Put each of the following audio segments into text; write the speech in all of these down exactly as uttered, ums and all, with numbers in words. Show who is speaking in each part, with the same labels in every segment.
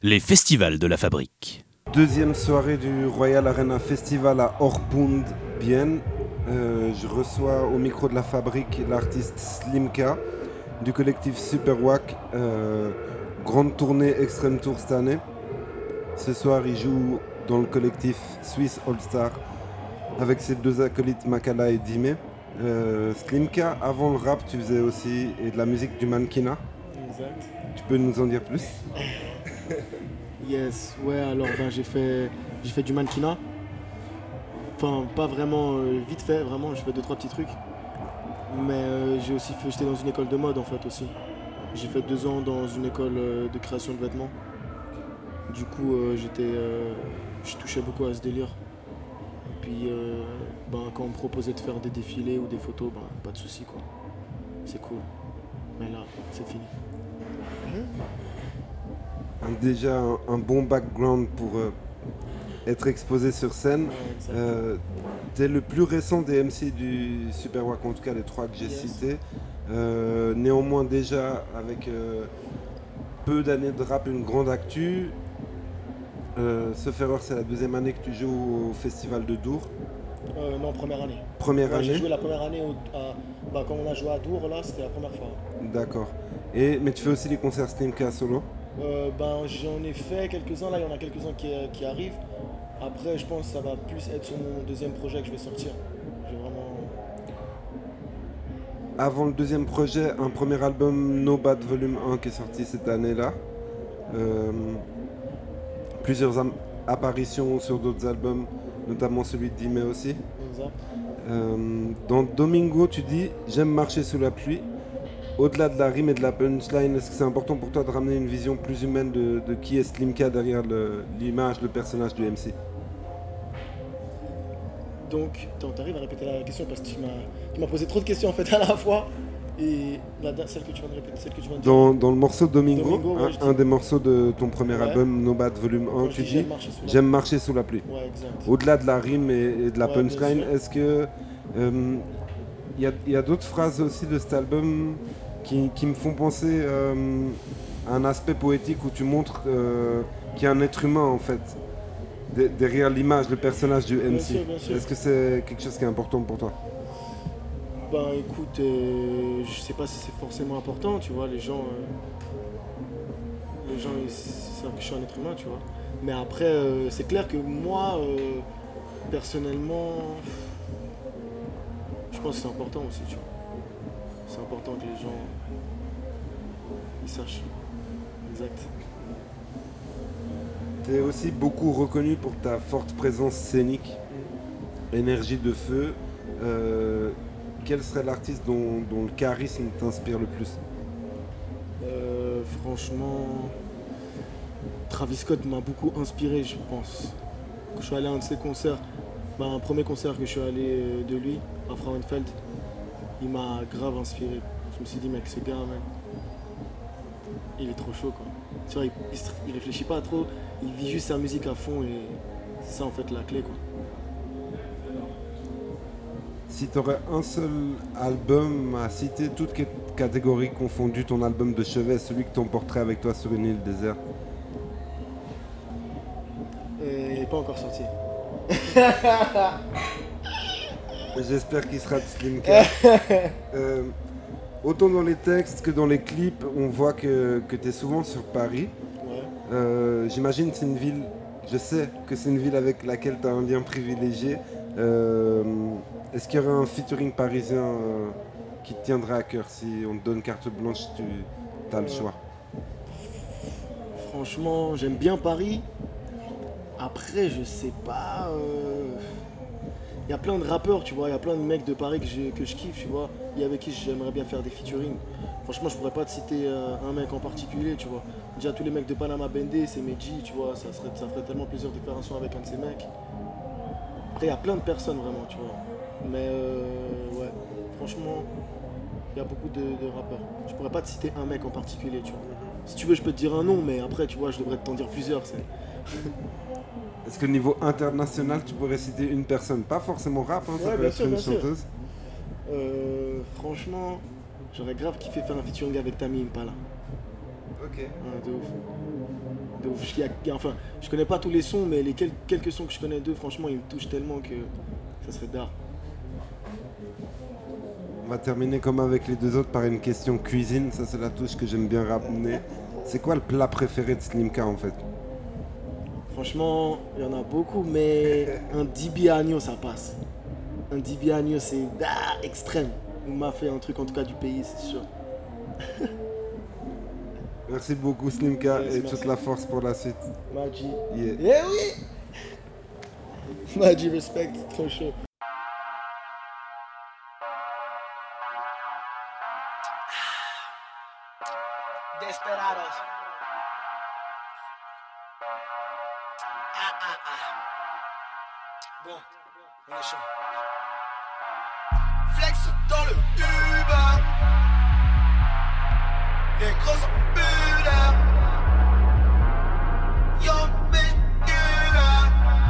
Speaker 1: Les festivals de la fabrique.
Speaker 2: Deuxième soirée du Royal Arena Festival à Orpund, Bienne. Euh, je reçois au micro de la fabrique l'artiste Slimka du collectif Superwack. Euh, grande tournée Extreme Tour cette année. Ce soir, il joue dans le collectif Swiss All Star avec ses deux acolytes Makala et Dime. Euh, Slimka, avant le rap, tu faisais aussi et de la musique du mannequinat.
Speaker 3: Exact.
Speaker 2: Tu peux nous en dire plus?
Speaker 3: Yes, ouais, alors ben, j'ai fait, j'ai fait du mannequinat. Enfin, pas vraiment euh, vite fait, vraiment, j'ai fait deux trois petits trucs. Mais euh, j'ai aussi fait, j'étais dans une école de mode en fait aussi. J'ai fait deux ans dans une école euh, de création de vêtements. Du coup, euh, j'étais, euh, je touchais beaucoup à ce délire. Et puis, euh, ben, quand on me proposait de faire des défilés ou des photos, ben, pas de souci quoi. C'est cool. Mais là, c'est fini.
Speaker 2: Un- déjà un, un bon background pour euh, être exposé sur scène.
Speaker 3: Ouais, exact.
Speaker 2: Euh, T'es le plus récent des M C du Superwack, en tout cas les trois que j'ai
Speaker 3: Yes.
Speaker 2: cités. Euh, néanmoins déjà avec euh, peu d'années de rap, une grande actu. Euh, Sauf erreur, c'est la deuxième année que tu joues au festival de Dour.
Speaker 3: Euh, non, première année.
Speaker 2: Première
Speaker 3: Ouais, j'ai
Speaker 2: année,
Speaker 3: joué la première année au- à- bah, quand on a joué à Dour, là, c'était la première fois.
Speaker 2: d'accord. Et mais tu fais aussi les concerts Slimka solo.
Speaker 3: Euh, ben, j'en ai fait quelques-uns, là, il y en a quelques-uns qui, euh, qui arrivent. Après, je pense que ça va plus être sur mon deuxième projet que je vais sortir. J'ai vraiment.
Speaker 2: Avant le deuxième projet, un premier album No Bad Volume un qui est sorti cette année-là. Euh, plusieurs am- apparitions sur d'autres albums, notamment celui de Dime aussi.
Speaker 3: Exact.
Speaker 2: Euh, dans Domingo, tu dis j'aime marcher sous la pluie. Au-delà de la rime et de la punchline, est-ce que c'est important pour toi de ramener une vision plus humaine de, de qui est Slimka derrière le- l'image, le personnage du M C?
Speaker 3: Donc, attends, t'arrives à répéter la question parce que tu m'as, tu m'as posé trop de questions en fait à la fois. Et la, celle que tu viens de répéter, celle que tu viens de dire.
Speaker 2: Dans, dans le morceau Domingo,
Speaker 3: Domingo, ouais,
Speaker 2: un,
Speaker 3: je dis-
Speaker 2: un des morceaux de ton premier
Speaker 3: Ouais.
Speaker 2: album, No Bad Volume un,
Speaker 3: Quand je
Speaker 2: tu
Speaker 3: dis
Speaker 2: dis
Speaker 3: j'aime marcher sous la-
Speaker 2: j'aime marcher sous la pluie.
Speaker 3: Ouais, exact.
Speaker 2: Au-delà de la rime et, et de la
Speaker 3: Ouais, bien
Speaker 2: punchline,
Speaker 3: sûr.
Speaker 2: est-ce que euh, il y a, y a d'autres phrases aussi de cet album qui, qui me font penser euh, à un aspect poétique où tu montres euh, qu'il y a un être humain en fait de- derrière l'image, le personnage du M C.
Speaker 3: sûr, bien sûr.
Speaker 2: Est-ce que c'est quelque chose qui est important pour toi?
Speaker 3: Ben écoute, euh, je sais pas si c'est forcément important, tu vois, les gens, euh, les gens ils savent que je suis un être humain, tu vois. Mais après, euh, c'est clair que moi, euh, personnellement, je pense que c'est important aussi, tu vois. C'est important que les gens, ils sachent. Exact.
Speaker 2: Tu es aussi beaucoup reconnu pour ta forte présence scénique, énergie de feu. Euh, quel serait l'artiste dont, dont le charisme t'inspire le plus?
Speaker 3: Euh, franchement, Travis Scott m'a beaucoup inspiré, je pense. Quand je suis allé à un de ses concerts, bah, un premier concert que je suis allé euh, de lui, à Frauenfeld, il m'a grave inspiré. Je me suis dit, mec, ce gars, man, il est trop chaud, quoi. Tu vois, il, il, se- il réfléchit pas trop, il vit juste sa musique à fond et c'est ça, en fait, la clé, quoi.
Speaker 2: Si tu aurais un seul album à citer, toutes cat- catégories confondues, ton album de chevet, celui que t'emporterais avec toi sur une île déserte.
Speaker 3: Et il n'est pas encore sorti.
Speaker 2: J'espère qu'il sera de Slimka. Euh, autant dans les textes que dans les clips, on voit que, que tu es souvent sur Paris.
Speaker 3: Ouais.
Speaker 2: Euh, J'imagine que c'est une ville, je sais que c'est une ville avec laquelle tu as un lien privilégié. Euh, Est-ce qu'il y aurait un featuring parisien euh, qui te tiendrait à cœur? Si on te donne carte blanche, tu as le choix.
Speaker 3: Franchement, j'aime bien Paris. Après, je sais pas. Il y a plein de rappeurs, tu vois. Il y a plein de mecs de Paris que je, que je kiffe, tu vois. Et avec qui j'aimerais bien faire des featuring. Franchement, je pourrais pas te citer euh, un mec en particulier, tu vois. Déjà, tous les mecs de Panama Bendé, c'est Medji, tu vois. Ça, serait, ça ferait tellement plaisir de faire un son avec un de ces mecs. Après, il y a plein de personnes, vraiment, tu vois. Mais, euh, ouais. Franchement, il y a beaucoup de, de rappeurs. Je pourrais pas te citer un mec en particulier, tu vois. Si tu veux, je peux te dire un nom, mais après, tu vois, je devrais t'en dire plusieurs. C'est...
Speaker 2: Est-ce que niveau international, tu pourrais citer une personne? Pas forcément rap, hein, ça
Speaker 3: Ouais,
Speaker 2: peut
Speaker 3: bien
Speaker 2: être
Speaker 3: sûr,
Speaker 2: une
Speaker 3: bien sûr.
Speaker 2: chanteuse.
Speaker 3: Euh, franchement, j'aurais grave kiffé faire un featuring avec Tammy Impala.
Speaker 2: Ok.
Speaker 3: Ouais, de ouf. de ouf. Il y a- il y a- enfin, je connais pas tous les sons, mais les quel- quelques sons que je connais d'eux, franchement, ils me touchent tellement que ça serait d'art.
Speaker 2: On va terminer comme avec les deux autres par une question cuisine. Ça, c'est la touche que j'aime bien ramener. C'est quoi le plat préféré de Slimka en fait?
Speaker 3: Franchement, il y en a beaucoup, mais un dibi agneau, ça passe. Un dibi agneau, c'est ah, extrême. On m'a fait un truc, en tout cas, du pays, c'est sûr.
Speaker 2: Merci beaucoup Slimka
Speaker 3: Yes,
Speaker 2: et
Speaker 3: merci.
Speaker 2: toute la force pour la suite.
Speaker 3: Maji.
Speaker 2: Yeah.
Speaker 3: Eh oui Maji, respect, trop chaud.
Speaker 4: Desperados. Ah, ah, ah. Bon, on est chaud. Flex dans le Uber. Les gros sont bulleurs. Yo, bitch, Uber.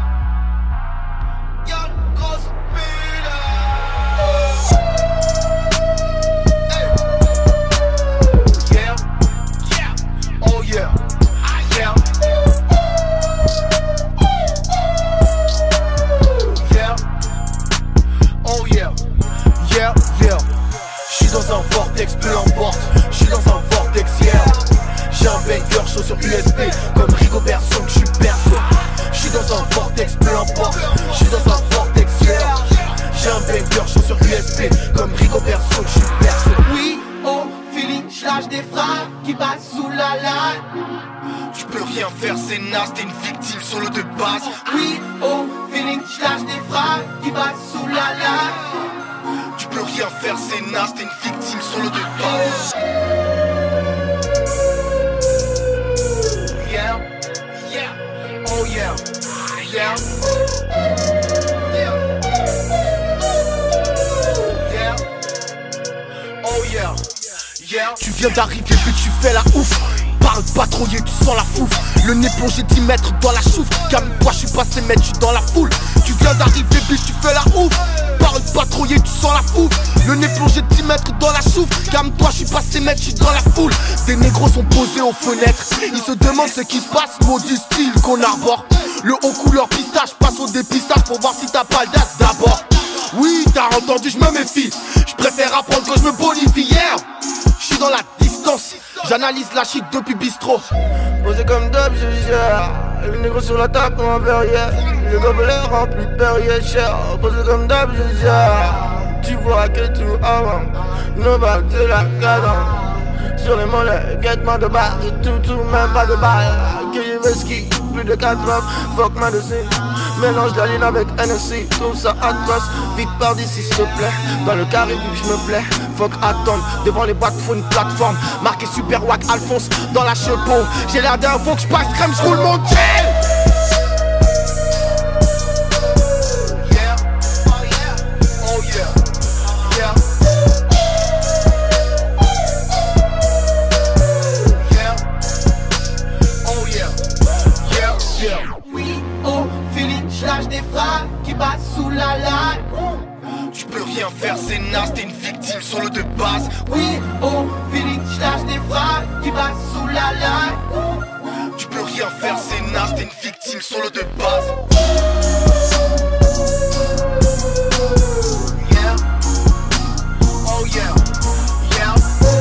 Speaker 4: Yo, gros sont bulleurs. Hey. Yeah, yeah, oh yeah, ah yeah. Yeah, oh yeah, yeah, yeah. J'suis dans un vortex, peu importe. J'suis dans un vortex, yeah. J'ai un banger chaud sur U S B, comme Rigobert Song, j'suis perso. J'suis dans un vortex, peu importe. J'suis dans un vortex, yeah. J'ai un banger chaud sur U S B, comme Rigobert Song, j'suis perso. Oui, oh, feeling, j'lâche des phrases qui passent sous la lame. Tu peux rien faire, c'est naze, t'es une victime solo de base. Oui, oh, feeling, j'lâche des phrases qui passent sous la lame. Tu peux rien faire, c'est naze, t'es une victime solo de base. Yeah, yeah, oh yeah, yeah, yeah, yeah, oh yeah, yeah. Tu viens d'arriver, puis tu fais la ouf. Parle patrouiller, tu sens la fouf. Le nez plongé dix mètres dans la chouffe. Calme-toi, je suis passé mètre, je suis dans la foule. Tu viens d'arriver, bitch, tu fais la ouf. Parle patrouiller, tu sens la fouf. Le nez plongé dix mètres dans la chouffe. Calme-toi, je suis passé mètre, je suis dans la foule. Des négros sont posés aux fenêtres. Ils se demandent ce qui se passe, maudit style qu'on arbore. Le haut couleur pistache passe au dépistage pour voir si t'as pas le das d'abord. Oui, t'as entendu, je me méfie. Je préfère apprendre que je me bonifie hier. Je suis dans la distance, j'analyse la shit depuis bistrot. Posé comme d'hab, je gère. Le négro sur la table comme un verrier. Le gobelet rempli de Perrier cher. Posé comme d'hab, je gère. Tu vois que tu avant. Nos bagues de la cadence. Sur les mollets, guette-moi de barre. Tout, tout, même pas de balle. Que je veux ski, plus de quatre meufs. Fuck ma dessus. Mélange la ligne avec N S C, trouve ça atroce. Vite par d'ici s'il te plaît. Dans le carré vu que je me plais. Fuck attendre, devant les boîtes faut une plateforme. Marqué Super Wack Alphonse dans la chepeau. J'ai l'air d'un faux que je passe crème, je roule mon gel. Yeah, oh yeah, oh yeah, yeah. Yeah, oh yeah, yeah, yeah. Oui, oh, feeling, j'lâche des phrases qui passent sous la lame. Tu peux rien faire, c'est naze, t'es une victime solo de base. Oui, oh, feeling, j'lâche des phrases qui passent sous la lame. Tu peux rien faire, c'est naze, t'es une victime solo de base. Yeah, oh yeah, yeah.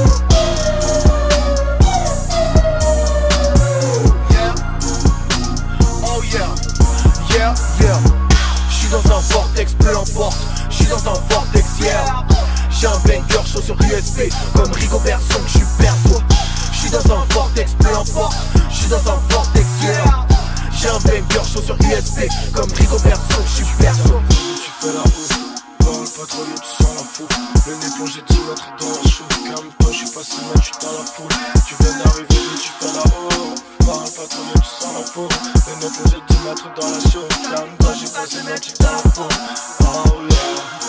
Speaker 4: Yeah, oh yeah, yeah, yeah. J'suis dans un vortex, peu importe. J'suis dans un vortex, yeah. J'ai un banger chaud sur U S B, comme Rigobert Song, j'suis perso. J'suis dans un vortex, peu importe. J'suis dans un vortex, yeah. J'ai un banger chaud sur U S B, comme Rigobert Song, j'suis perso.
Speaker 5: Tu fais la ouf, parle patrouille, tu sens la foule. Le nez plongé dix mètres dans la chouffe. Calme-toi, j'suis pas si mal, j'suis dans la foule. Tu viens d'arriver, tu fais la ouf. Parle patrouille, tu sens la foule. Le nez plongé dix mètres dans la chouffe. Calme-toi, j'suis pas si mal, j'suis dans la foule. Oh yeah.